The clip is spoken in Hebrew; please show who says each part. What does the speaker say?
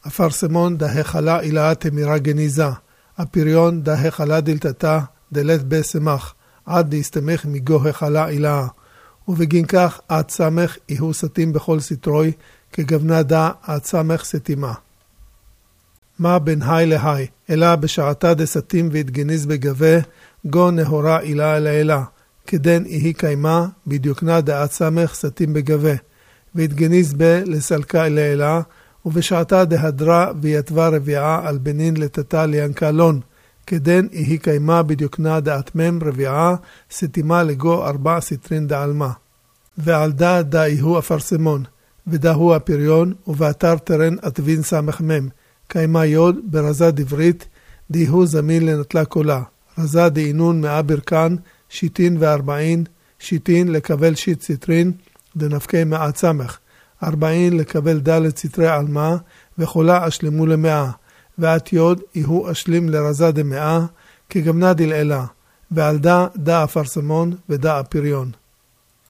Speaker 1: אפרסמון דה חלה אילאה תמירה גניזה, הפריון דה חלה דלתתה דלת בסמך, עד להסתמך מגו חלה אילאה, ובגין כך עד סמך יהו סתים בכל סטרוי, כגוונה דה עד סמך סתימה. מה בין היי להי, אלא בשעתה דסתים והתגניז בגבה, גו נהורה אילאה לאלה, כדן יהי קיימה, בדיוקנה דעת סמך סתים בגבה, והתגניז בה לסלקה לאלה, ובשעתה דהדרה ויתבה רביעה על בנין לתתה ליאנקלון, כדן יהי קיימה בדיוקנה דעת מם רביעה, סתימה לגו 4 סטרין דעלמה. ועל דה יהו אפרסמון, ודה הוא הפריון, ובאתר תרן עטבין סמך מם, קיימה יוד ברזה דברית, דיהו זמין לנטלה קולה, רזה דעינון 100 ברכן, שיטין ו40, שיטין לקבל שיט ציטרין, דנפקי 100 צמח, 40 לקבל דלת ציטרי עלמה, וחולה אשלמו ל100, ואת יוד יהו אשלים לרזה ד100, כגמנה דלעלה, ועל דה אפרסמון ודה הפריון.